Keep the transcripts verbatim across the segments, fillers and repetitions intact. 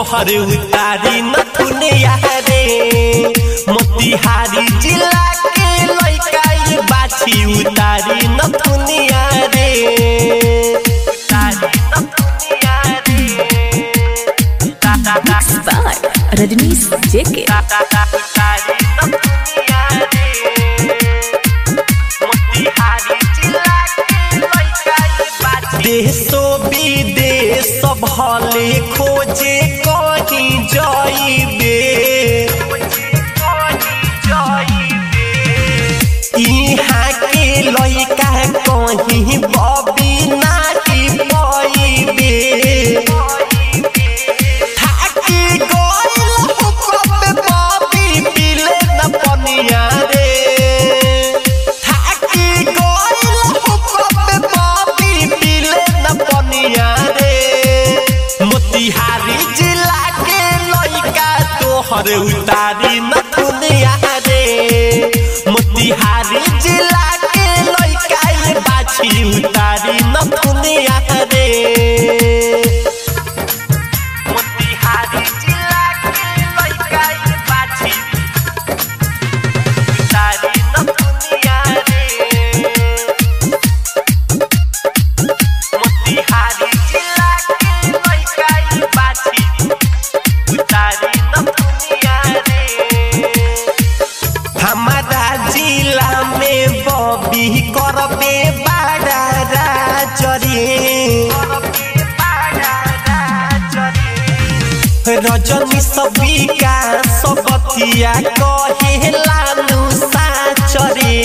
तोहर उतारी नथुनिया रे मोतिहारी जिला के लइका ये बाछी उतारी नथुनिया रे उतारी नथुनिया रे Mixed by Rajnish J K. उतारी नथुनिया रे मोतिहारी जिला के लइका ये बाछी देशो विदेश भले खोजे कहीं जाइबे इहाँ के लइका कहीं बबी नाही पाइबे थाकी गइल हुकम बबी मिले न पनिया रे थाकी गइल हुकम बबी मिले न पनिया रे मोतिहारी जिला के लइका तोहर उतारी नथुनिया रे मोतिहारी जिला के लइका ये बाछी उतारी नथुनिया रे मोतिहारी जिला के लइका ये बाछी उतारी नथुनिया रे मोतिहारी जिला के लइका ये बाछी उतारी नथुनिया रे हमारा जिला में बबी करबे बाड़ा राजरे रजनी सबिका सबतिया कहेला नु साचरे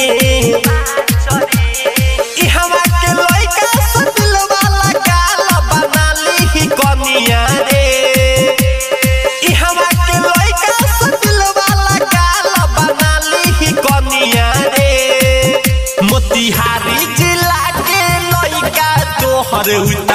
ई हवा के लइका सदिल वाला गाल बनाली ही कनिया रे ई हवा के लइका सदिल वाला गाल बनाली ही कनिया रे मोतिहारी जिला के लइका तोहर